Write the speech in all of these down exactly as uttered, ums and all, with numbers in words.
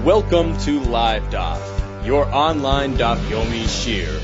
Welcome to Live Daf, your online Daf Yomi Shir.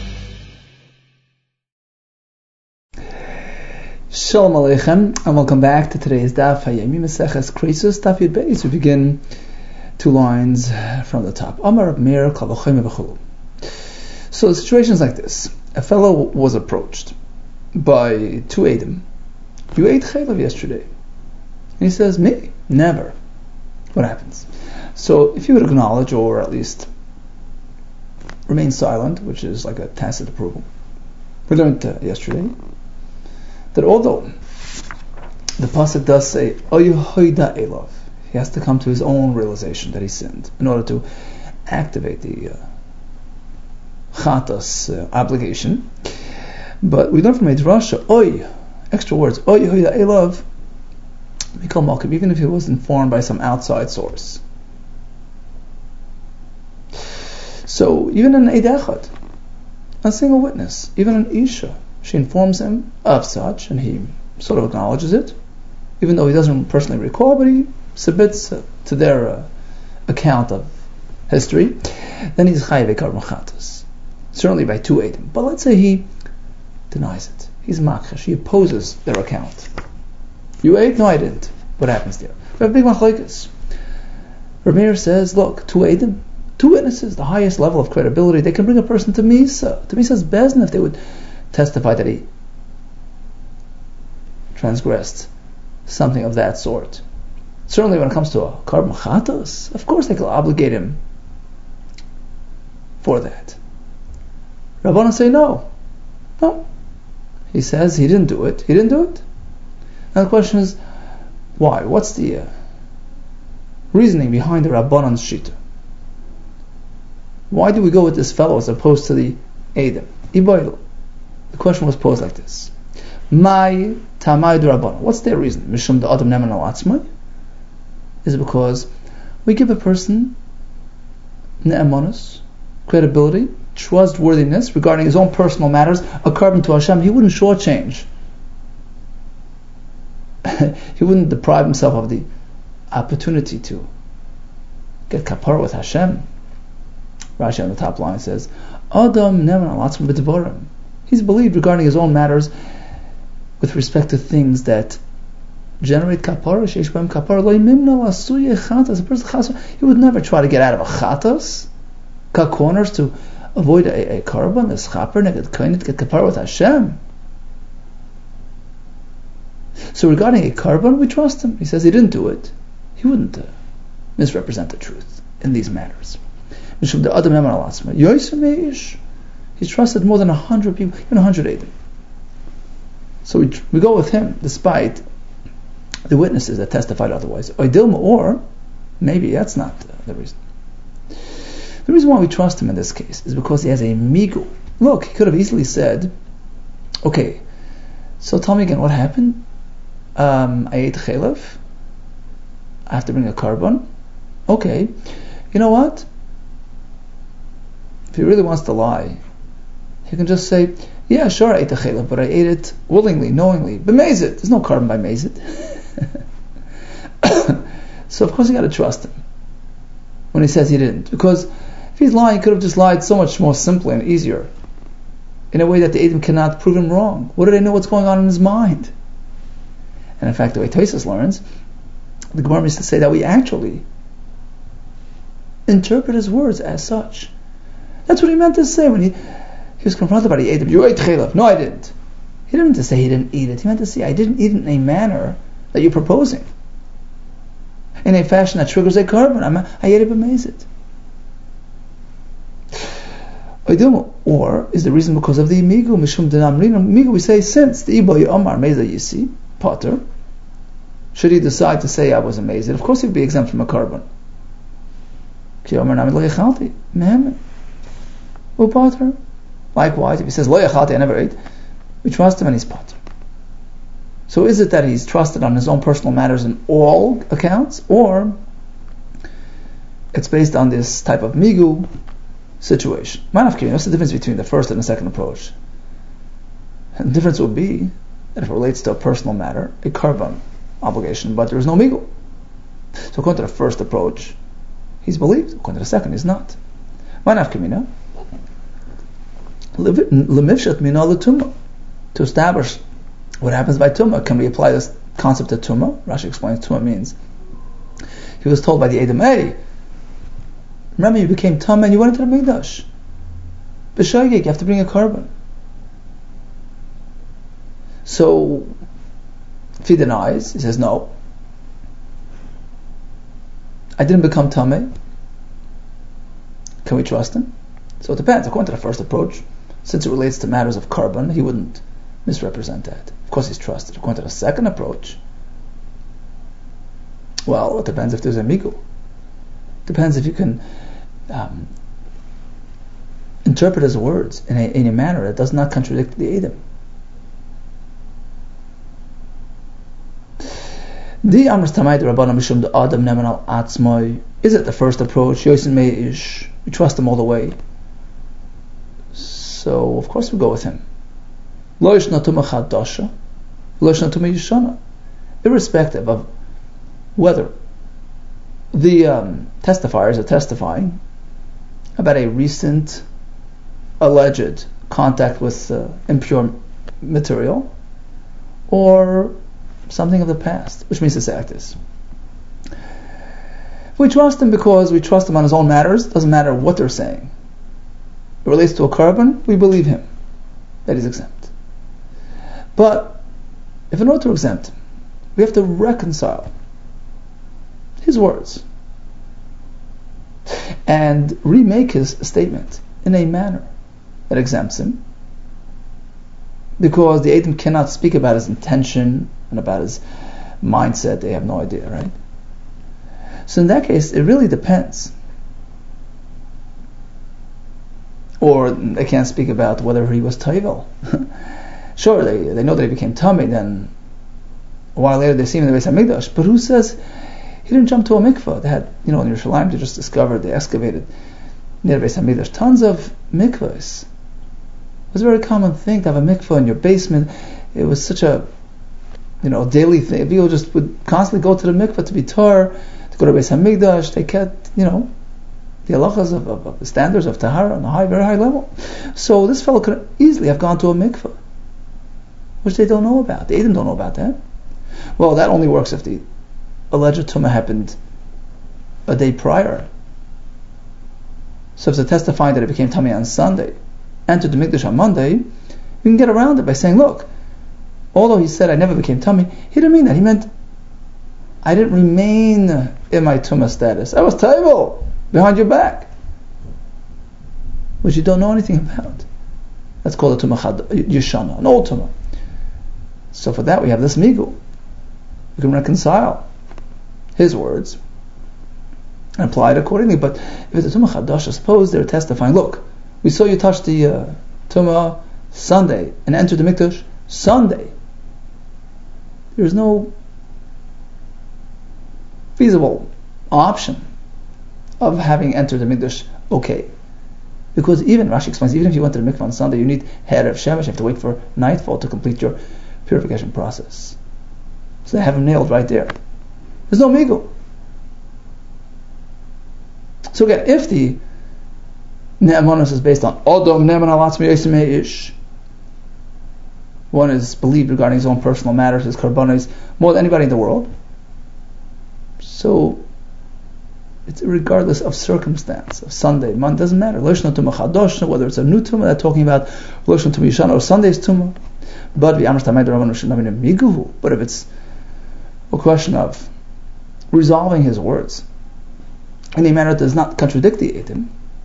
Shalom Aleichem, and welcome back to today's Daf Hayomi Maseches Krisus Daf Yud Beis. We begin two lines from the top. Amar Rab Meir Kal V'chomer V'chulu. So the situation is like this: a fellow was approached by two Edom. You ate chaylev yesterday, and he says, "Me, never." What happens? So if you would acknowledge, or at least remain silent, which is like a tacit approval, we learned uh, yesterday that although the pasuk does say "Oyu hoida elav," he has to come to his own realization that he sinned in order to activate the uh, chatas uh, obligation. But we learn from Midrasha, oy, extra words, oyu hoida elav, mikol malkim, even if he was informed by some outside source. So even an Eid Echad, a single witness, even an Isha, she informs him of such, and he sort of acknowledges it, even though he doesn't personally recall, but he submits uh, to their uh, account of history. Then he's chayav karban chatas, certainly by two Edom. But let's say he denies it. He's makhash. He opposes their account. You ate? No, I didn't. What happens there? We have a big machlokes. Rab Meir says, look, two Edom, two witnesses, the highest level of credibility, they can bring a person to Misa, to Misa's Bezdin, if they would testify that he transgressed something of that sort. Certainly when it comes to a karban chatos, of course they can obligate him for that. Rabbanan say no. No. He says he didn't do it. He didn't do it. Now the question is, why? What's the uh, reasoning behind the Rabbanan's shita? Why do we go with this fellow as opposed to the Edom? Iboilu. The question was posed like this: My tamay d'Rabbanan. What's their reason? Mishum da'adam neman al atzmai. Is it because we give a person ne'emanus, credibility, trustworthiness regarding his own personal matters, a carbon to Hashem? He wouldn't shortchange. He wouldn't deprive himself of the opportunity to get kapara with Hashem. Rashi on the top line says, Adam neman al atzmai b'devarim. He's believed regarding his own matters with respect to things that generate kapara, sheish b'hem kapara, lo yimimna l'asuye chatas. A person chatas, he would never try to get out of a chatas, cut corners to avoid a, a karban, a schaper, neged koinit, get kapara with Hashem. So regarding a karban, we trust him. He says he didn't do it. He wouldn't uh, misrepresent the truth in these matters. He's trusted more than a hundred people, even a hundred Edom. So we we go with him despite the witnesses that testified otherwise. Or maybe that's not uh, the reason. The reason why we trust him in this case is because he has a migu. Look, he could have easily said, okay, so tell me again what happened. Um, I ate chaylev. I have to bring a karban. Okay, you know what? If he really wants to lie, he can just say, yeah, sure, I ate the chaylev, but I ate it willingly, knowingly. B'mezit. There's no karban by mezit. So of course you got to trust him when he says he didn't. Because if he's lying, he could have just lied so much more simply and easier, in a way that the Edom cannot prove him wrong. What do they know what's going on in his mind? And in fact, the way Tosfos learns, the Gemara used to say that we actually interpret his words as such. That's what he meant to say when he, he was confronted by the Edom. You ate chaylev. No, I didn't. He didn't mean to say he didn't eat it. He meant to say, I didn't eat it in a manner that you're proposing, in a fashion that triggers a carbon. I'm, I ate it b'mezit. Or is the reason because of the migu, mishum denamrin. Migu, we say, since the ibo yomar meza yisi, potter, should he decide to say I was amazed, of course he'd be exempt from a carbon. Likewise, if he says lo yachalti, I never ate, we trust him and he's potter. So is it that he's trusted on his own personal matters in all accounts, or it's based on this type of migu situation? What's the difference between the first and the second approach? And the difference would be that if it relates to a personal matter, a carbon obligation, but there is no migu. So according to the first approach, he's believed. According to the second, he's not. Manaf kamina. Lemifshat mina l'tumah. To establish what happens by tumah, can we apply this concept to tumah? Rashi explains tumah means he was told by the Edom, hey, remember you became tumah and you went into the Mikdash. B'shogeg, you have to bring a korban. So if he denies, he says no, I didn't become tumah. Can we trust him? So it depends. According to the first approach, since it relates to matters of korban, he wouldn't misrepresent that. Of course he's trusted. According to the second approach, well, it depends if there's a migu. Depends if you can um, interpret his words in a, in a manner that does not contradict the Edom. Is it the first approach? We trust him all the way. So of course we go with him. Irrespective of whether the um, testifiers are testifying about a recent alleged contact with uh, impure material or something of the past, which means this act is. If we trust him because we trust him on his own matters, doesn't matter what they're saying. It relates to a korban, we believe him that he's exempt. But if in order to exempt him, we have to reconcile his words and remake his statement in a manner that exempts him, because the Edom cannot speak about his intention and about his mindset. They have no idea, right? So in that case, it really depends. Or they can't speak about whether he was Toivel. Sure, they they know that he became Tummy, then a while later they see him in the Beis HaMikdash, but who says he didn't jump to a mikvah? They had, you know, in Yerushalayim they just discovered, they excavated near the Beis HaMikdash tons of mikvahs. It was a very common thing to have a mikvah in your basement. It was such a, you know, daily thing. People just would constantly go to the mikvah to be tar, to go to Beis HaMikdash. They kept, you know, the halachas of, of, of the standards of tahara on a high, very high level. So this fellow could easily have gone to a mikvah, which they don't know about. The Edom don't know about that. Well, that only works if the alleged tumah happened a day prior. So if they're testifying that it became tummy on Sunday, entered the Mikdash on Monday, you can get around it by saying, look, although he said I never became tummy, he didn't mean that. He meant I didn't remain in my tumah status. I was taival behind your back, which you don't know anything about. That's called a tumah yeshana, an old tumah. So for that we have this migu. We can reconcile his words and apply it accordingly. But if it's a tumah chadasha, suppose they're testifying, look, we saw you touch the uh, tumah Sunday and enter the mikdash Sunday. There's no feasible option of having entered the mikdash okay. Because even, Rashi explains, even if you went to the mikvah on Sunday, you need Erev Shemesh, you have to wait for nightfall to complete your purification process. So they have him nailed right there. There's no migu. So again, if the ne'emanus is based on Odom ne'eman al atzmi yosem ish, one is believed regarding his own personal matters, his korbanos, more than anybody in the world. So it's regardless of circumstance, of Sunday, Monday, doesn't matter. Loshna tumah chadosh, whether it's a new tumah they're talking about, loshna tumah yishana, or Sunday's tumah. But but if it's a question of resolving his words in a manner that does not contradict the Edom,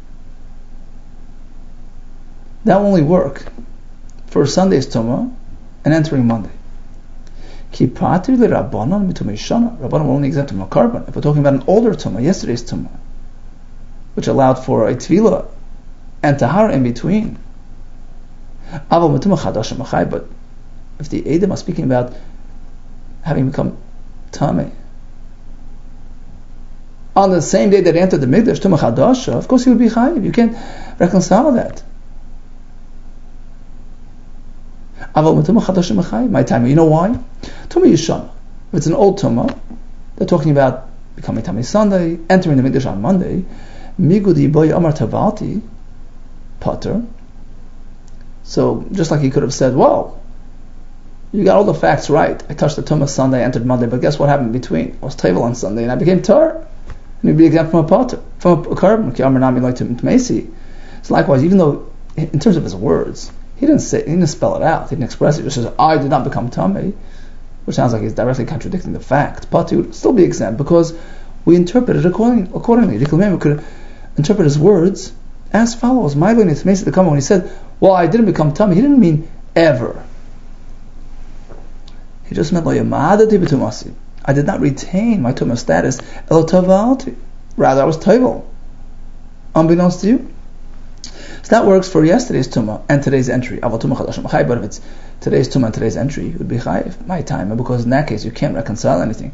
that will only work for Sunday's tumah and entering Monday. Rabbanon will only exempt him a korban. If we're talking about an older tumah, yesterday's tumah, which allowed for a tefillah and tahara in between. But if the Edom are speaking about having become tameh on the same day that he entered the mikdash, tumah chadasha, of course he would be chayiv. You can't reconcile that. My time, you know why? Tumah yishana. If it's an old tumah, they're talking about becoming Tamei Sunday, entering the Mikdash on Monday, Migudi boy Amar Tavalti, Potter. So just like he could have said, well, you got all the facts right. I touched the Tumah Sunday, entered Monday, but guess what happened in between? I was Tevel on Sunday and I became Tar. And he'd be exempt from a Potter, from a carbon. So likewise, even though in terms of his words, he didn't say, he didn't spell it out, he didn't express it. He just says, I did not become Tamei, which sounds like he's directly contradicting the fact. Potter would still be exempt because we interpret it according, accordingly. We could interpret his words as follows. When he said, well, I didn't become Tamei, he didn't mean ever. He just meant, I did not retain my Tumah status, rather I was Tevel, unbeknownst to you. So that works for yesterday's Tumah and today's entry. But if it's today's Tumah and today's entry, it would be Chayiv, my time, because in that case you can't reconcile anything.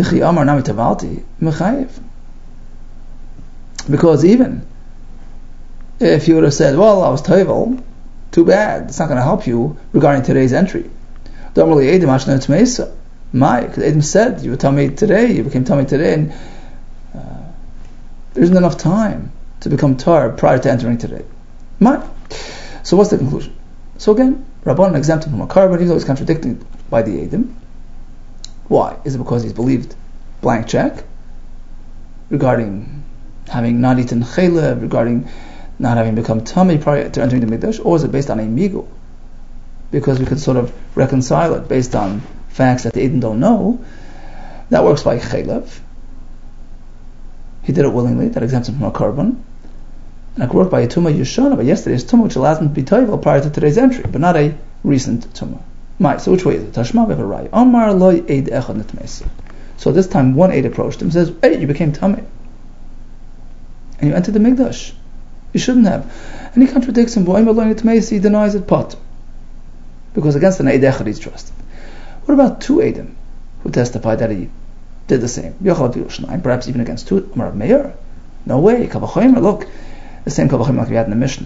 Because even if you would have said, well, I was Tevel, too bad, it's not going to help you regarding today's entry. My, because Adam said, you would tell me today, you became Tamei today, and uh, there isn't enough time to become Tar prior to entering today. My. So what's the conclusion? So again, Rabbanan exempted from a carbon, even though he's contradicted by the Adam. Why? Is it because he's believed blank check regarding having not eaten chaylev, regarding not having become Tamei prior to entering the Mikdash, or is it based on a migu? Because we could sort of reconcile it based on facts that the Eden don't know. That works by chaylev. He did it willingly, that exempts him from a carbon. And it could work by a Tumah Yeshana, by yesterday's Tumah, which allows him to be Tevel prior to today's entry, but not a recent Tumah. My, so which way is it? Tashma, we have a Rai. Amar loy eid echad netmeisa. So this time one aid approached him and says, hey, you became Tamei. And you entered the Mikdash. You shouldn't have. And he contradicts him, he denies it, pot. Because against an eid echad he's trusted. What about two Eidim who testified that he did the same? Perhaps even against two. Amar Meir? No way. Kavachomer, look. The same Kavachomer like we had in the Mishnah.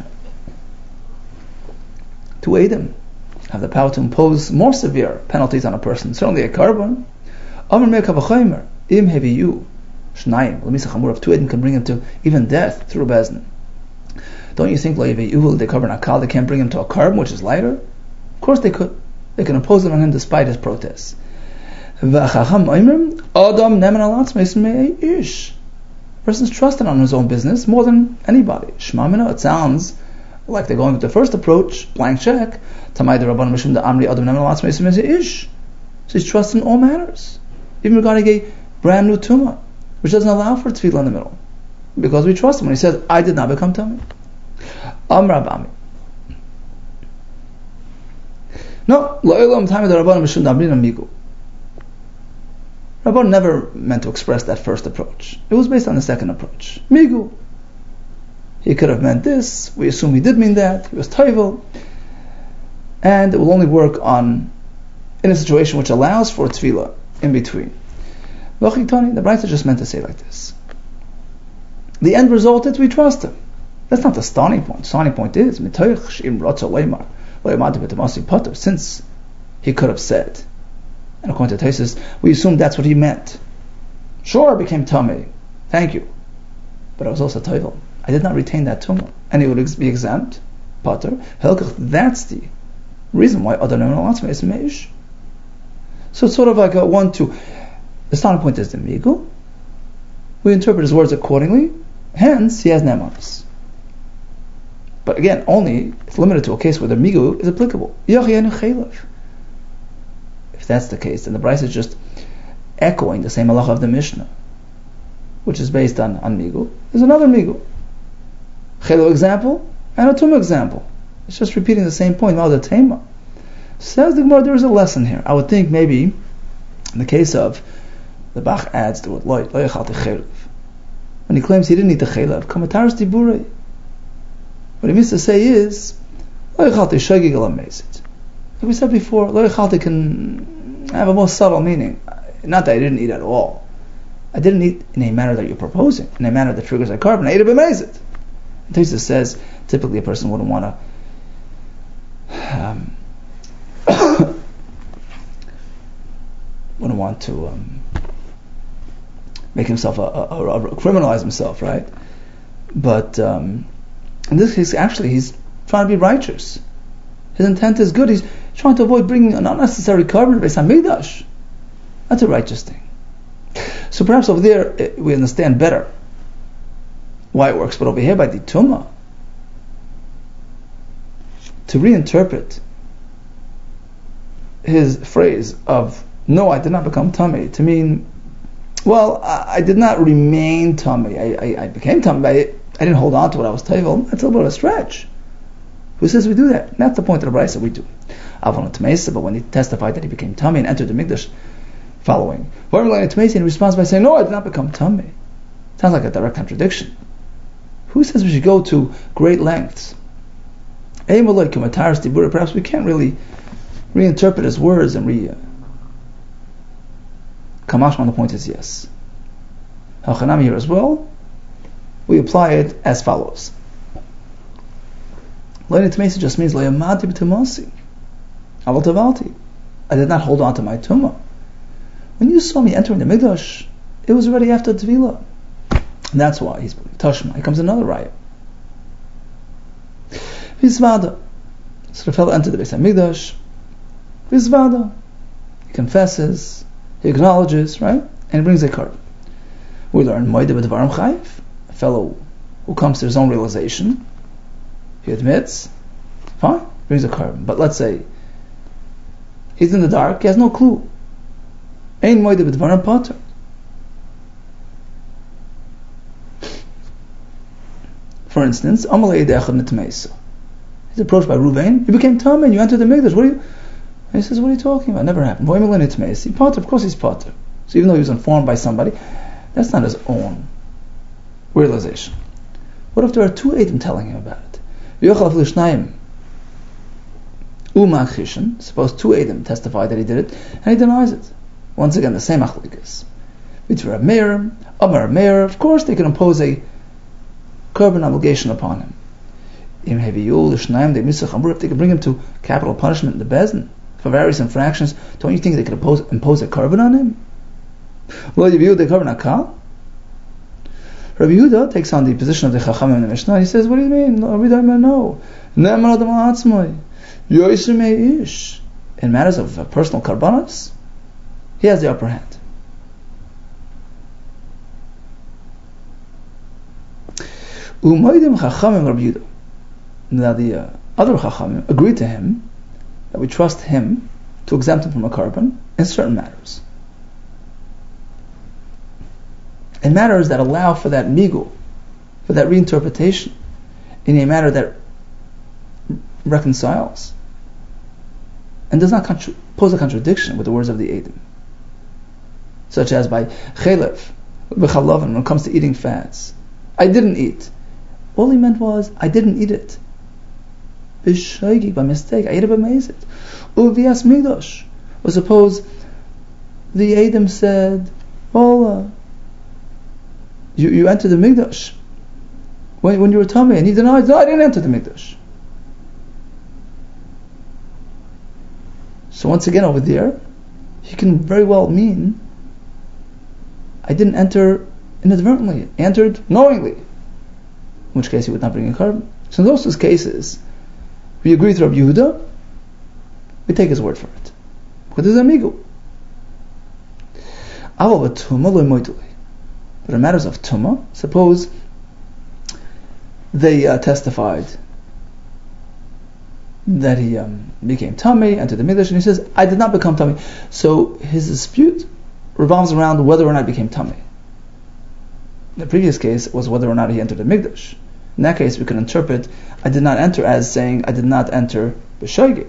Two Eidim have the power to impose more severe penalties on a person. Certainly a carbon. Amar Meir Kavachomer. Im heviyu. Shnayim. L'misa chamur of two Eidim can bring him to even death through Bezdin. Don't you think Lo they cover Nakal, they can't bring him to a carbon which is lighter? Of course they could. They can impose it on him despite his protests. Adam person's trusted on his own business more than anybody. Shmamina, it sounds like they're going with the first approach, blank check. Tamai de Rabban Mishum da Amri Adam Neman Alatz Mesim Ish. So he's trusted in all matters, even regarding a brand new tumah, which doesn't allow for tefillah in the middle, because we trust him when he says, "I did not become Tamei." Amr Abami. No, Lo'ilam Tamei de Rabban Mishum da Amri Migu. Rabban never meant to express that first approach. It was based on the second approach. Migu. He could have meant this. We assume he did mean that. He was Tevel. And it will only work on in a situation which allows for tefillah in between. The Braita just meant to say like this. The end result is we trust him. That's not the starting point. The starting point is since he could have said. And according to Taisus, we assume that's what he meant. Sure, I became Tamei. Thank you. But I was also Tevel. I did not retain that tumah. And he would be exempt. Potter. That's the reason why other Neman is Meish. So it's sort of like a one, two. The starting point is the Migu. We interpret his words accordingly. Hence, he has Nemanis. But again, only, it's limited to a case where the Migu is applicable. If that's the case, then the Braisa is just echoing the same halacha of the Mishnah, which is based on, on Migu. There's another Migu. Chelo example and a Tumah example. It's just repeating the same point. Says the Gemara, there is a lesson here. I would think maybe in the case of the Bach adds to it, when he claims he didn't eat the chaylev, kamataris diburei. What he means to say is, like we said before, lo yechalti can have a more subtle meaning. Not that I didn't eat at all. I didn't eat in a manner that you're proposing, in a manner that triggers a carbon. I ate a b'mezit. Tosfos says typically a person wouldn't want to um, wouldn't want to um, make himself a, a, a criminalize himself, right? But um, in this case, actually, he's trying to be righteous. His intent is good. He's trying to avoid bringing an unnecessary carbon to Beis Hamikdash. That's a righteous thing. So perhaps over there we understand better why it works, but over here by the Tumah, to reinterpret his phrase of "No, I did not become tummy" to mean, well, I, I did not remain tummy. I, I, I became tummy. I, I didn't hold on to what I was told. That's a little bit of a stretch. Who says we do that? That's the point of the Brisa. We do. Avon Tmeisa, but when he testified that he became tummy and entered the Mikdash, following, he responds by saying, "No, I did not become tummy." Sounds like a direct contradiction. Who says we should go to great lengths? Perhaps we can't really reinterpret his words and re. Kamashman, the point is yes. Hachanami here as well. We apply it as follows. Learning Tmeisa just means Le'amati b'Tumasi. Aval Tavalti. I did not hold on to my tumah. When you saw me entering the Mikdash, it was already after Tevilah. And that's why he's Tashma. Here comes another riot. Vizvada. So the fellow entered the Beis Hamikdash. Vizvada. He confesses, he acknowledges, right? And he brings a carbon. We learn Moide b'Dvarim Chayiv. A fellow who comes to his own realization. He admits, fine, brings a carbon. But let's say he's in the dark, he has no clue. Ein Moide b'Dvarim Pater. For instance, Amalei Dechad Nitmeisa. He's approached by Ruvain. You became Tamei and you entered the Mikdash. What are you? And he says, what are you talking about? It never happened. Voimelei Nitmeisa. Pater, of course he's Pater. So even though he was informed by somebody, that's not his own realization. What if there are two Eidim telling him about it? Suppose two Eidim testify that he did it, and he denies it. Once again, the same achlikas. Mitzvah Meir, Amar Meir, of course they can impose a carbon obligation upon him. If they could bring him to capital punishment in the Bezdin for various infractions, don't you think they could impose, impose a carbon on him? Well, Rabbi Yehuda Rabbi Yehuda takes on the position of the Chachamim in the Mishnah. He says, what do you mean? No. In matters of uh, personal karbanos, he has the upper hand. Now the uh, other Chachamim agreed to him that we trust him to exempt him from a carbon in certain matters. In matters that allow for that migu, for that reinterpretation, in a manner that reconciles and does not contra- pose a contradiction with the words of the Eidim. Such as by chelev, b'chalavin, when it comes to eating fats. I didn't eat. All he meant was, I didn't eat it. B'shoigi, by mistake, I ate it by mezit. Uvias migdosh. Or suppose the Eidim said, well, uh, you, you entered the Mikdash when, when you were tummy, and he denied, no, I didn't enter the Mikdash. So once again over there, he can very well mean, I didn't enter inadvertently, I entered knowingly, in which case he would not bring a carbon. So in those two cases, we agree with Rabbi Yehuda, we take his word for it. Because there's an amigo. But in matters of Tumah, suppose they uh, testified that he um, became Tamei, entered the Mikdash, and he says, I did not become Tamei. So his dispute revolves around whether or not he became Tamei. The previous case was whether or not he entered the Mikdash. In that case, we can interpret, I did not enter as saying, I did not enter B'Shoigig.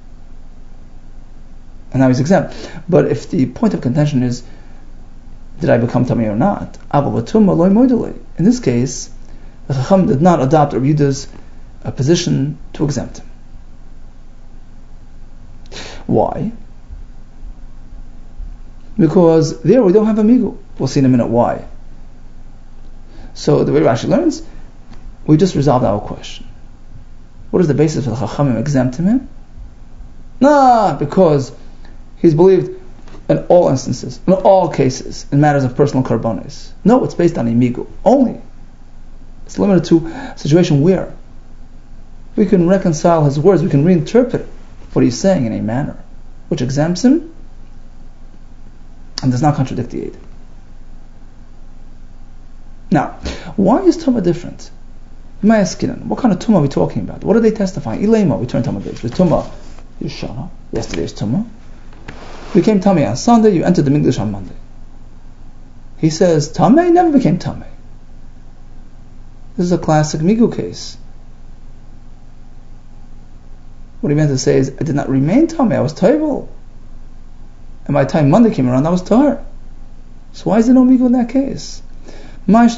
And now he's exempt. But if the point of contention is, did I become Tamei or not? In this case, the Chacham did not adopt Rabbi Yehuda's uh, position to exempt him. Why? Because there we don't have a migu. We'll see in a minute why. So the way Rashi learns, we just resolved our question. What is the basis for the Chachamim exempting him? Nah, because he's believed in all instances, in all cases, in matters of personal karbonis. No, it's based on imigu only. It's limited to a situation where we can reconcile his words, we can reinterpret what he's saying in a manner which exempts him and does not contradict the aid. Now, why is Tumah different? What kind of Tumah are we talking about? What are they testifying? Ilema, we turn Tumah base. With Tumah, Yeshana, yesterday's Tumah. You became Tamei on Sunday, you entered the Mikdash on Monday. He says, Tamei never became Tamei. This is a classic Migu case. What he meant to say is, I did not remain Tamei, I was Toivel. And by the time Monday came around, I was Tahar. So why is there no Migu in that case? Why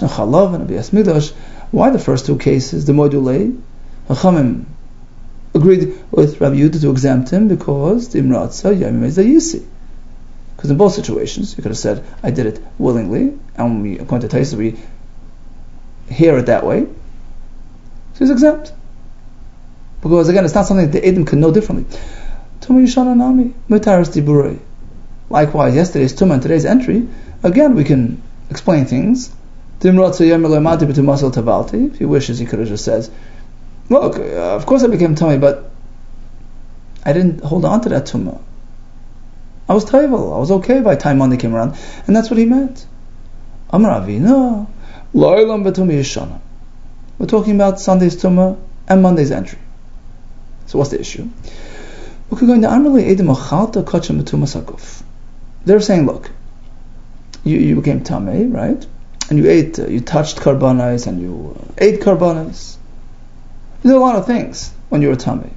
the first two cases, the Modulei, Chachamim agreed with Rabbi Yehuda to exempt him because the Imratza Yamim Ezayisi. Because in both situations, you could have said, I did it willingly, and we, according to Taisa, we hear it that way. So he's exempt. Because again, it's not something that the Edom can know differently. Tumah Yishana Nami, Metaris Diburei. Likewise, yesterday's Tumah and today's entry, again, we can explain things. If he wishes, he could have just said, look, uh, of course I became Tumah, but I didn't hold on to that Tumah. I was Taival, I was okay by the time Monday came around, and that's what he meant. Amar Avina, Lo'ilam B'Tumah Yishana. We're talking about Sunday's Tumah and Monday's entry. So what's the issue? They're saying, look, you, you became Tamei, right? And you ate, uh, you touched karbanos, and you uh, ate karbanos. You did a lot of things when you were Tamei.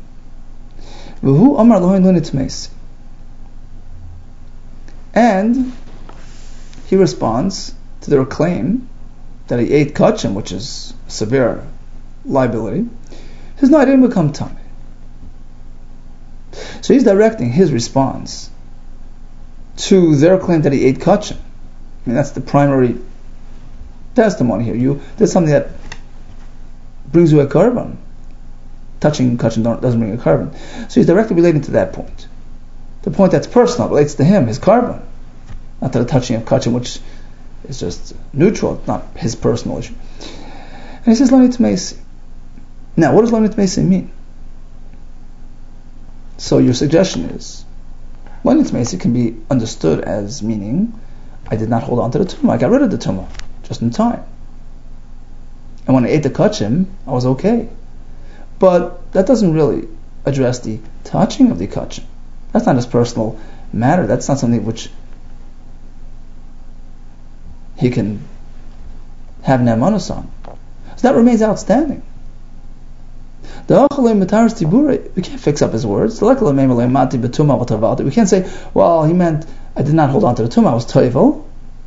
And he responds to their claim that he ate kachim, which is severe liability. He says, no, I didn't become Tamei. So he's directing his response to their claim that he ate kachim. I mean, that's the primary testimony here. You did something that brings you a carbon. Touching kachim doesn't bring a carbon. So he's directly relating to that point. The point that's personal relates to him, his carbon, not to the touching of kachim, which is just neutral, not his personal issue. And he says, Lanit Meisi. Now, what does Lanit Meisi mean? So your suggestion is, Lanit Meisi can be understood as meaning, I did not hold on to the tumah, I got rid of the tumah, just in time. And when I ate the kachim, I was okay. But that doesn't really address the touching of the kachim. That's not his personal matter. That's not something which he can have ne'emanus on. So that remains outstanding. We can't fix up his words. We can't say, well, he meant I did not hold on to the tumah, I was toivel.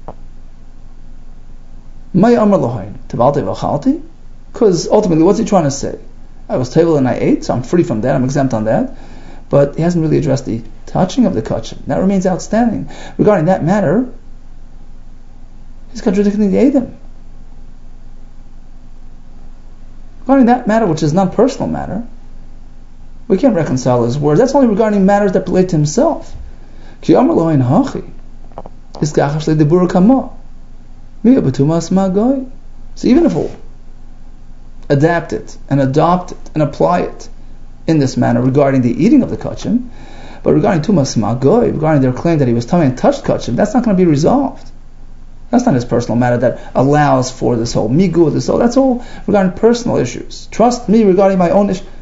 Because ultimately, what's he trying to say? I was toivel and I ate, so I'm free from that, I'm exempt on that. But he hasn't really addressed the touching of the kachim. That remains outstanding. Regarding that matter, he's contradicting the Edom. Regarding that matter, which is not personal matter, we can't reconcile his words. That's only regarding matters that relate to himself. So even if we'll adapt it and adopt it and apply it in this manner regarding the eating of the kachim, but regarding tumas magoy, regarding their claim that he was tummy and touched kachim, that's not going to be resolved. That's not his personal matter that allows for this whole migu, this whole, that's all regarding personal issues. Trust me regarding my own issue.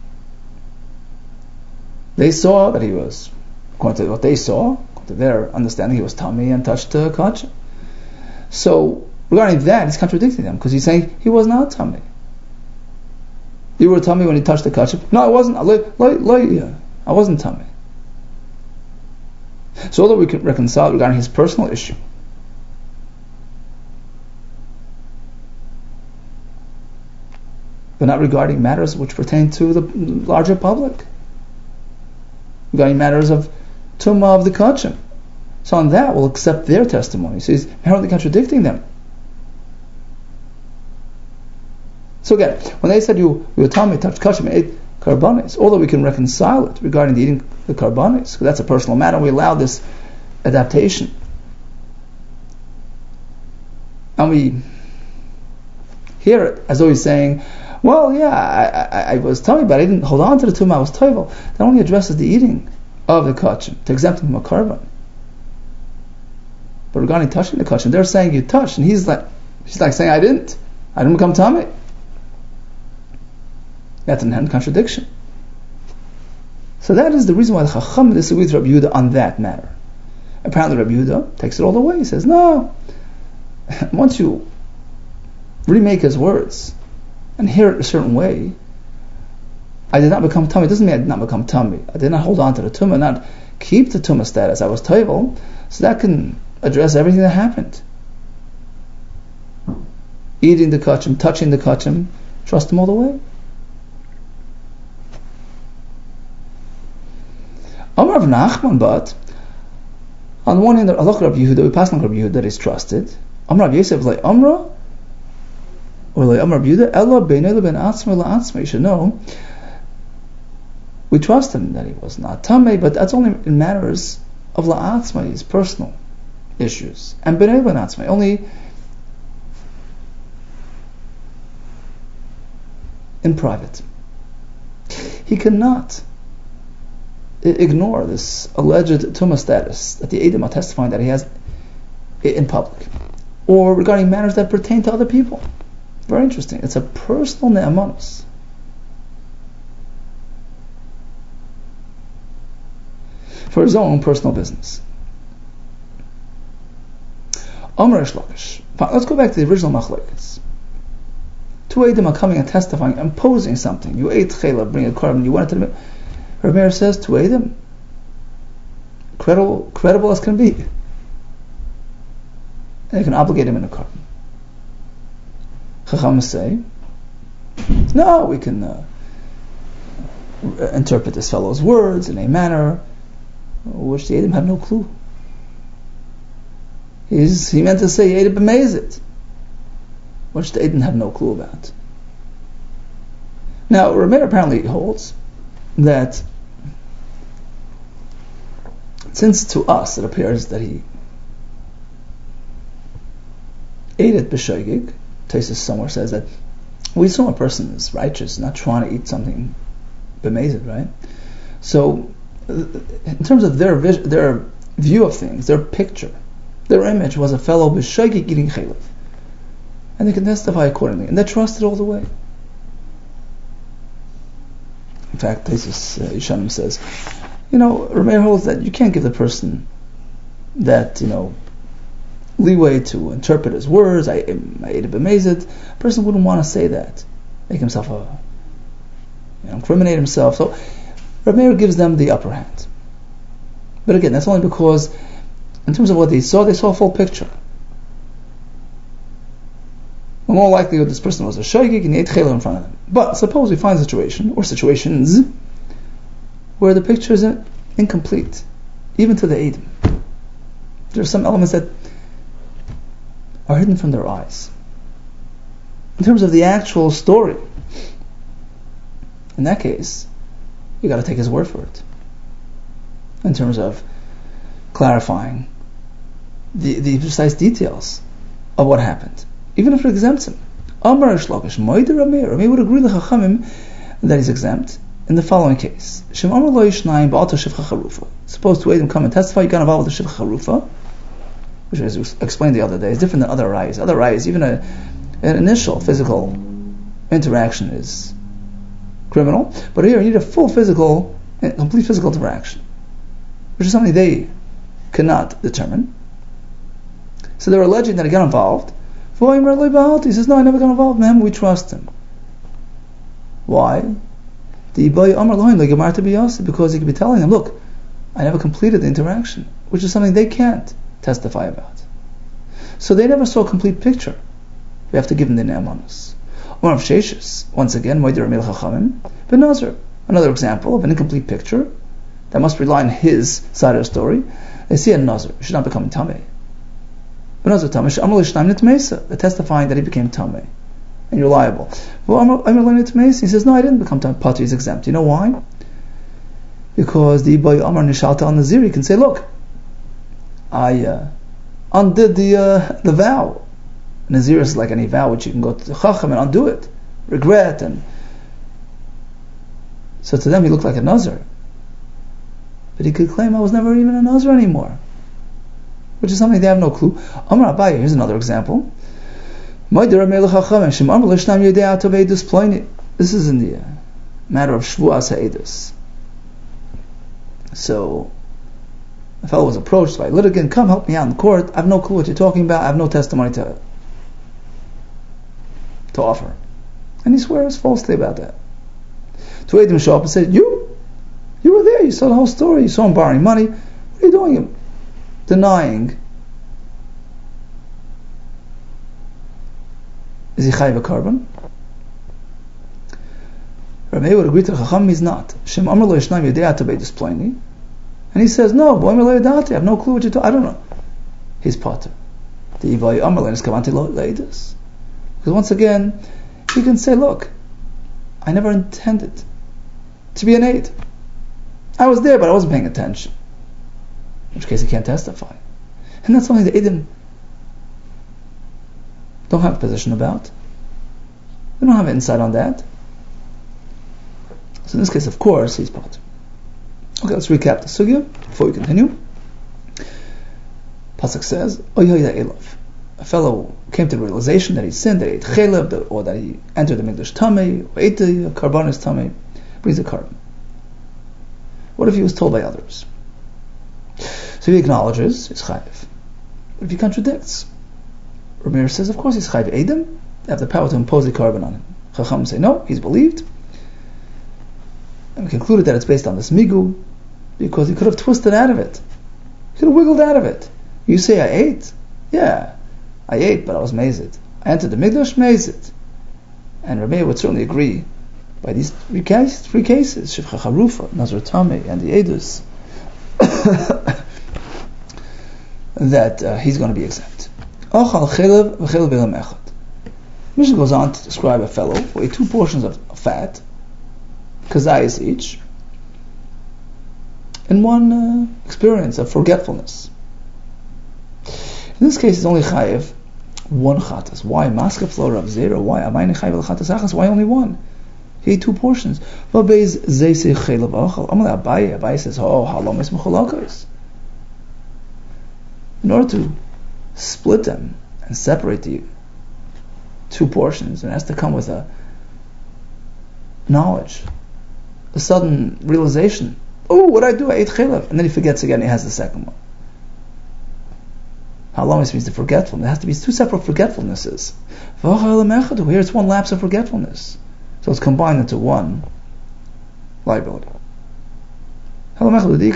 They saw that he was, according to what they saw, according to their understanding, he was tummy and touched uh, kachim. So regarding that, he's contradicting them because he's saying he was not tummy. You were tummy when he touched the kachim. No, I wasn't. I wasn't tummy. So although we can reconcile regarding his personal issue, but not regarding matters which pertain to the larger public, regarding matters of tumah of the kachim. So on that, we'll accept their testimony. So he's inherently contradicting them. So again, when they said you, you were tummy, touched kachim, ate karbanis, although we can reconcile it regarding the eating the karbanis, because that's a personal matter, we allow this adaptation. And we hear it as though he's saying, well, yeah, I, I, I was tummy, but I didn't hold on to the tumah, I was toivel. That only addresses the eating of the kachim, to exempt him from a korban. But regarding touching the kachim, they're saying you touched, and he's like, he's like saying, I didn't. I didn't become tummy. That's an inherent contradiction. So that is the reason why the Chacham disagrees with Rabbi Yehuda on that matter. Apparently Rabbi Yehuda takes it all the way. He says, no, once you remake his words and hear it a certain way, I did not become tummy. It doesn't mean I did not become tummy. I did not hold on to the tumah, not keep the tumah status. I was toivel, so that can address everything that happened. Eating the kachim, touching the kachim, trust him all the way. Amar Rav Nachman, but on the one hand, Allah Rabbi Yehuda, we pass on Rabbi Yehuda that is trusted. Amar Rav Yosef like Amra, or like Amar Rabbi Yehuda, Ella beinei ben atzmei la'atzmei. You should know, we trust him that he was not tamei, but that's only in matters of la'atzmei, his personal issues, and beinei ben atzmei only in private. He cannot ignore this alleged tumah status that the Eidim are testifying that he has in public, or regarding matters that pertain to other people. Very interesting. It's a personal ne'emanus. For his own personal business. Amar Reish Lakish. Let's go back to the original machlokes. Two Eidim are coming and testifying, imposing something. You ate chayla, bring a korban, you wanted to. Rav Meir says to Eidim, credible, credible as can be, and you can obligate him in a korban. Chacham say, no, we can uh, interpret this fellow's words in a manner which the Eidim had no clue. He's, he meant to say Eidim b'mezid, which the Eidim had no clue about. Now, Rav Meir apparently holds that since to us it appears that he ate it b'shoigig, Tosfos somewhere says that we assume a person is righteous, not trying to eat something b'mezid, right? So, in terms of their vis- their view of things, their picture, their image was a fellow b'shoigig eating chaylev, and they can testify accordingly, and they trusted all the way. In fact, Tosfos uh, Yeshanim says, you know, Rav Meir holds that you can't give the person that, you know, leeway to interpret his words. I, I ate it b'mezid. A person wouldn't want to say that, make himself a, you know, incriminate himself. So Rav Meir gives them the upper hand. But again, that's only because, in terms of what they saw, they saw a full picture. Well, more likely this person was a shoygig and he ate chayla in front of them. But suppose we find a situation, or situations, where the picture is incomplete, even to the Eidim. There are some elements that are hidden from their eyes. In terms of the actual story, in that case, you got to take his word for it. In terms of clarifying the, the precise details of what happened, even if it exempts him. Amar Reish Lakish, Moed Rav Meir. Rav Meir would agree with the Chachamim that he's exempt in the following case. Shem Amar Lo Yishnayim Ba'alta Shivcha Charufa. Suppose two Eidim come and testify, you got involved with the Shivcha Charufa, which, as we explained the other day, is different than other rayas. Other rayas, even a, an initial physical interaction is criminal, but here you need a full physical, complete physical interaction, which is something they cannot determine. So they're alleging that he got involved. He says, no, I never got involved, ma'am, we trust him. Why? Because he could be telling them, look, I never completed the interaction, which is something they can't testify about. So they never saw a complete picture. We have to give them the ne'emanus. Once again, another example of an incomplete picture that must rely on his side of the story. They see a nazir, should not become tamei. They're testifying that he became tamei, and you're liable. He says, no, I didn't become tamei. Pati is exempt. You know why? Because the Ibai Amar Nishalta al Nazir, you can say, look, I uh, undid the uh, the vow. Nazir is like any vow which you can go to the Chacham and undo it, regret, and so to them he looked like a Nazir. But he could claim I was never even a Nazir anymore, which is something they have no clue. Amar Abaye, here's another example. This is in the matter of Shvuas HaEdus. So, a fellow was approached by a litigant, come help me out in court, I have no clue what you're talking about, I have no testimony to to offer. And he swears falsely about that. Two Eidim show up and said, you, you were there, you saw the whole story, you saw him borrowing money, what are you doing? Him denying. Is he chayiv a carbon? Rabbi would agree to the Chacham, he's not. Shem Amar lo yishnam yedei atabei displaini. And he says, no, boy lo yedati, I have no clue what you're talking, I don't know. He's potter. The Ibai Amar lo niskavanti lo leidus. Because once again, he can say, look, I never intended to be an aid. I was there, but I wasn't paying attention. In which case he can't testify. And that's something the Eidim don't have a position about. They don't have insight on that. So in this case, of course, he's part. Okay, let's recap the sugya before we continue. Pasuk says, a fellow came to the realization that he sinned, that he ate chelev, or that he entered the Mikdash Tamei, or ate the karbanis Tamei, brings a carbon. What if he was told by others? So he acknowledges, he's chayiv. What if he contradicts? Rameir says, of course he's chayiv Eidim, they have the power to impose the carbon on him. Chacham say, no, he's believed. And we concluded that it's based on this migu, because he could have twisted out of it. He could have wiggled out of it. You say I ate? Yeah, I ate, but I was mazed. I entered the Mikdash, mazed. And Rameir would certainly agree by these three cases, three cases, Shivcha Charufa, Nazar Tamei, and the Edus, that uh, he's going to be exempt. Ochal chelev v'chelev b'elam echad. Mishnah goes on to describe a fellow who ate two portions of fat, kazayas each, in one uh, experience of forgetfulness. In this case, it's only chayev one chatas. Why maska flora of zero? Why amayne chayev chatas achas? Why only one? He ate two portions. V'beis zeisei chelev ochal. Amalei Abaye. Abaye says, oh, halom es mecholakos. In order to split them and separate the two portions, it has to come with a knowledge, a sudden realization. Oh, what did I do? I ate chelev. And then he forgets again, he has the second one. Halamis means the forgetfulness. There has to be two separate forgetfulnesses. Here it's one lapse of forgetfulness. So it's combined into one liability. Some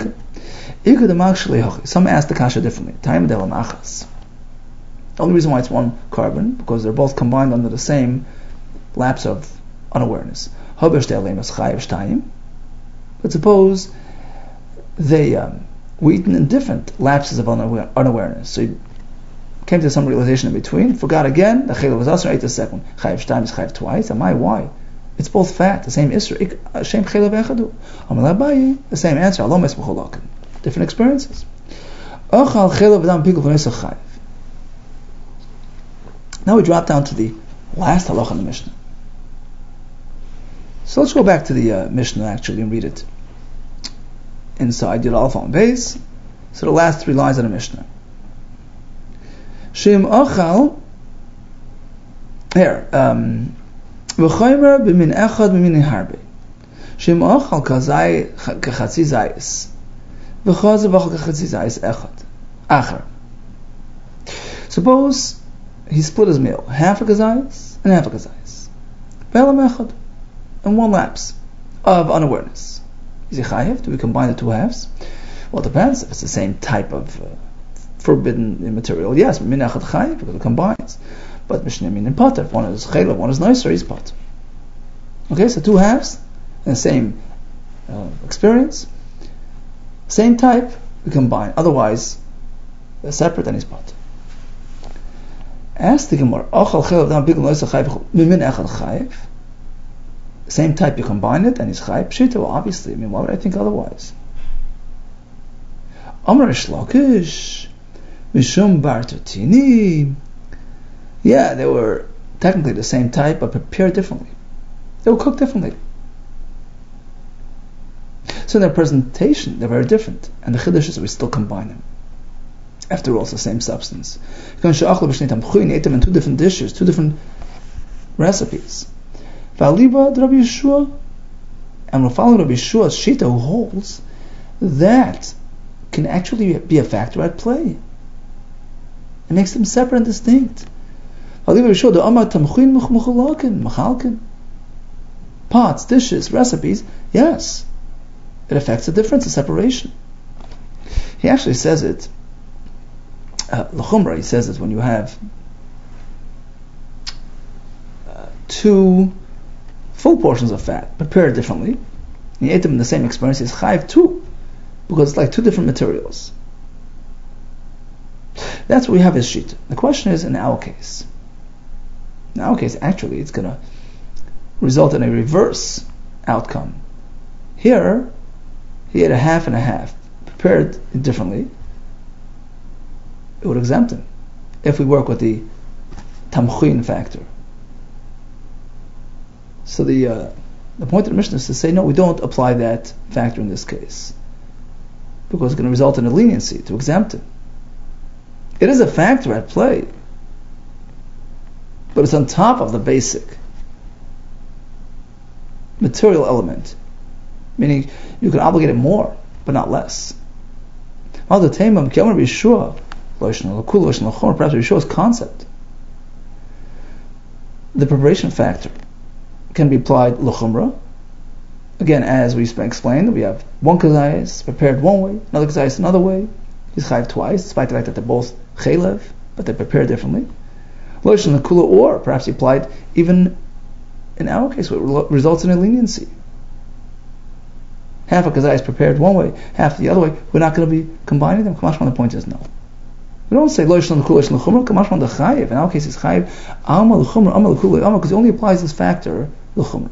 ask the kasha differently. The only reason why it's one carbon, because they're both combined under the same lapse of unawareness. But suppose they um, were eaten in different lapses of unaware- unawareness. So you came to some realization in between, forgot again, the chayil was also ate the second. Chayiv shtayim is chayiv twice. Am I why? It's both fat, the same isra. Shem chayil v'echadu. Amalei Abaye, the same answer. Alom es b'cholakim. Different experiences. Ochal chayil v'dam pikul v'nesach chayiv. Now we drop down to the last halacha in the Mishnah. So let's go back to the uh, Mishnah actually and read it inside Yud Aleph on base. So the last three lines of the Mishnah. Shem achal here um v'chaymer b'min echad b'min harbe. Shem achal kazay kachatzi zayis v'chaz v'achal kachatzi zayis echad acher. Suppose he split his meal, half a kazayis and half a kazayis. V'elam echad, in one lapse of unawareness. Is he chayiv? Do we combine the two halves? Well, it depends. If it's the same type of uh, forbidden material, yes, min echad chayiv, because it combines. But mishneh min and potter, if one is chaylev, one is nicer, he's potter. Okay, so two halves, in the same uh, experience, same type, we combine. Otherwise, they're separate and he's potter. Ask the Gemara, ochal chaylev dam bigul noisa chayiv min echad chayiv. Same type, you combine it, and he's chayiv pshita. Well, obviously, I mean, why would I think otherwise? Amar Rish Lakish, Mishum Bartotini. Yeah, they were technically the same type, but prepared differently. They were cooked differently. So in their presentation, they're very different. And the Chiddush is we still combine them. After all, it's the same substance. You ate them in two different dishes, two different recipes. V'aliba Rabbi Yeshua, and we're following Rabbi Yeshua's Shita, who holds that can actually be a factor at play. It makes them separate and distinct. Pots, dishes, recipes, yes, it affects the difference, the separation. He actually says it, uh, l'chumra, he says it when you have uh, two full portions of fat, prepared differently, and you ate them in the same experience, he's chayiv too, because it's like two different materials. That's what we have as shita. The question is, in our case, in our case, actually, it's going to result in a reverse outcome. Here, he ate a half and a half, prepared differently. It would exempt him if we work with the tamchin factor. So the uh, the point of the Mishnah is to say, no, we don't apply that factor in this case, because it's going to result in a leniency to exempt him. It is a factor at play, but it's on top of the basic material element, meaning you can obligate it more, but not less. Perhaps Yeshua's concept, the preparation factor, can be applied l'chumra. Again, as we explained, we have one kazayis prepared one way, another kazayis another way. He's chayiv twice, despite the fact that they're both chaylev, but they're prepared differently. Or perhaps he applied even in our case, what results in a leniency. Half a kazayis prepared one way, half the other way. We're not going to be combining them. Kamashman, the point is no. We don't say lo yishlan l'kula yishlan l'chumra. Kamashman the chayiv. In our case, it's chayiv alma l'chumra, alma l'kula alma, because it only applies this factor l'chumra.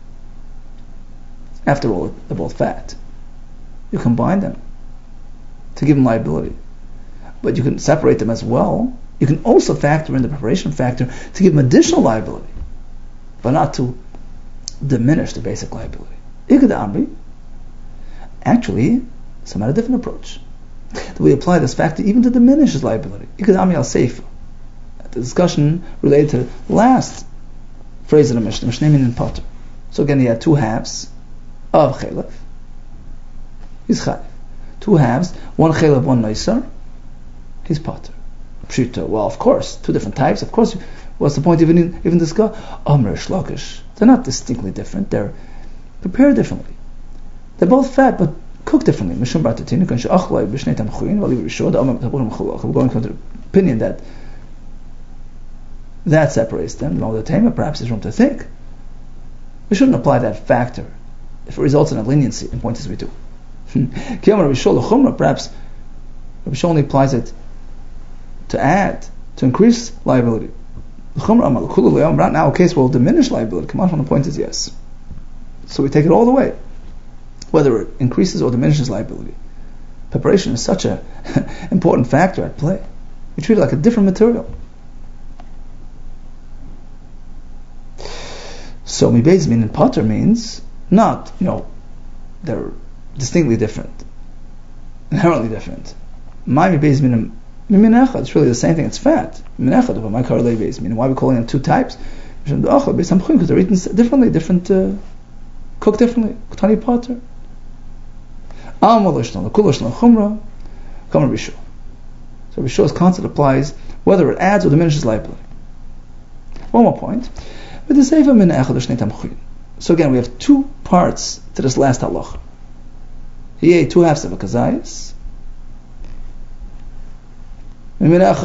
After all, they're both fat. You combine them to give them liability, but you can separate them as well. You can also factor in the preparation factor to give them additional liability, but not to diminish the basic liability. Ikad Amri, actually, some had a different approach. That we apply this factor even to diminish his liability. Ikad Amri al Seifa. The discussion related to the last phrase of the Mishnah, Mishnemin and Potter. So again, he had two halves of Chelef. He's Chayiv. Two halves, one Chelef, one Neisar. He's Potter. Pshita. Well, of course, two different types. Of course, what's the point of even even discuss? Amr Shlokish. They're not distinctly different. They're prepared differently. They're both fat, but cooked differently. We're going to the opinion that that separates them. Perhaps there's room to think. We shouldn't apply that factor if it results in a leniency in points as we do. Perhaps Rabbi Shua only applies it to add, to increase liability. Right now, a case will diminish liability. Come on, the point is yes. So we take it all the way, whether it increases or diminishes liability. Preparation is such an important factor at play. We treat it like a different material. So mibeiz min and potter means not, you know, they're distinctly different, inherently different. My mibeiz min it's really the same thing. It's fat. Why are we calling them two types? Because they're eaten differently, different, uh, cooked differently. Tani potter. So Risho's concept applies whether it adds or diminishes liability. One more point. So again, we have two parts to this last halacha. He ate two halves of a kazayis. Now,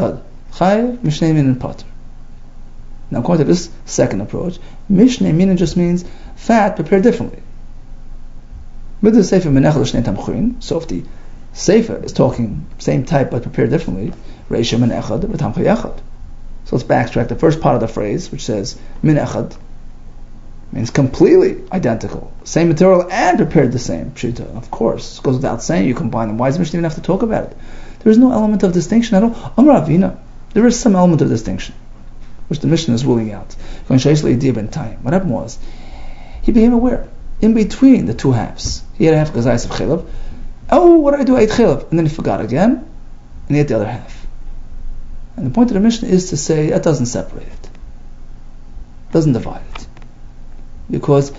according to this second approach, Mishneh Minin just means fat prepared differently. So if the Sefer is talking same type but prepared differently, so let's backtrack the first part of the phrase, which says Min Echad, means completely identical. Same material and prepared the same. Pshita, of course. It goes without saying you combine them. Why does the Mishnah even have to talk about it? There is no element of distinction at all. Amar Avina. There is some element of distinction, which the Mishnah is ruling out. What happened was, he became aware, in between the two halves. He had a half gazayis of chilab. Oh, what did I do? I ate chilab. And then he forgot again, and he ate the other half. And the point of the Mishnah is to say, that doesn't separate it. Doesn't divide it. Because,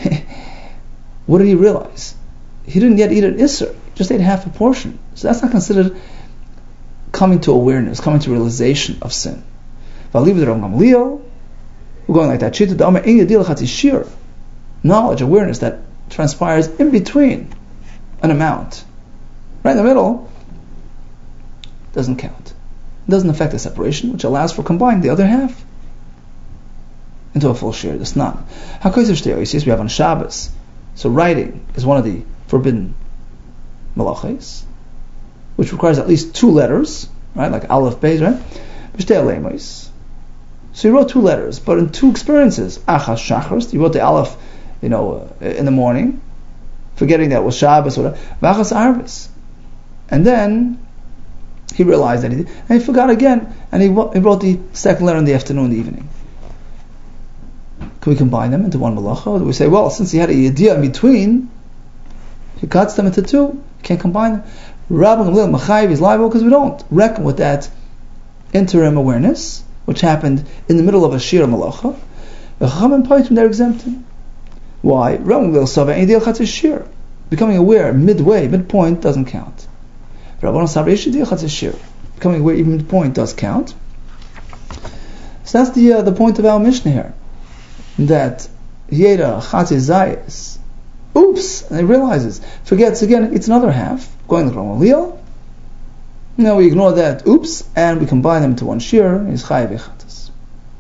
what did he realize? He didn't yet eat an isser, just ate half a portion. So that's not considered coming to awareness, coming to realization of sin. We're going like that. Knowledge, awareness that transpires in between an amount. Right in the middle doesn't count. It doesn't affect the separation, which allows for combining the other half into a full share. That's not. We have on Shabbos. So writing is one of the forbidden malachos, which requires at least two letters, right? Like Aleph, Beis, right? So he wrote two letters, but in two experiences. Achas Shachris, he wrote the Aleph, you know, uh, in the morning, forgetting that it was Shabbos or Vachas Arvis. And then he realized that he did, and he forgot again, and he, he wrote the second letter in the afternoon, in the evening. Can we combine them into one malacha? Or do we say, well, since he had a idea in between, he cuts them into two, you can't combine them. Rabbi Gamliel Machayev is liable because we don't reckon with that interim awareness, which happened in the middle of a shir malacha. The Chachamim Paitim, they're exempted. Why? Rabbi Gamliel Sava Ein Dil Chatzis Shir. Becoming aware midway, midpoint doesn't count. Rabbi Sava Eish Dil Chatzis Shir. Becoming aware even midpoint does count. So that's the uh, the point of our Mishnah here. That he ate a Chatzis Zayis. Oops! And he realizes, forgets again, it's another half, going to the Rambam Liyal. Now we ignore that, oops, and we combine them into one shir, and he's Chayav Echatas.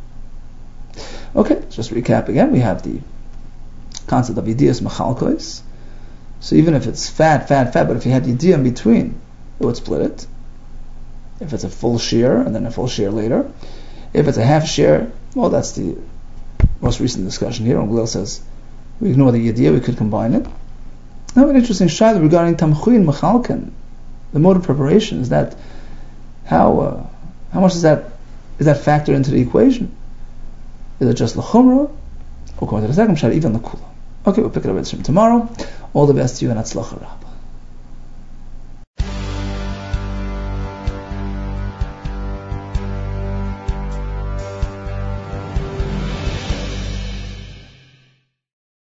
Okay, just recap again, we have the concept of Yediyas Machalkos. So even if it's fat, fat, fat, but if you had Yediyah in between, it would split it. If it's a full shir, and then a full shir later. If it's a half shir, well, that's the most recent discussion here, and Glil says, we ignore the idea, we could combine it. Now an interesting shayla regarding Tamchuin Machalkan, the mode of preparation, is that how uh, how much is that is that factored into the equation? Is it just l'chumra, or according to the second shayla, even the kula? Okay, we'll pick it up tomorrow. All the best to you and Atzlacha Rabbah.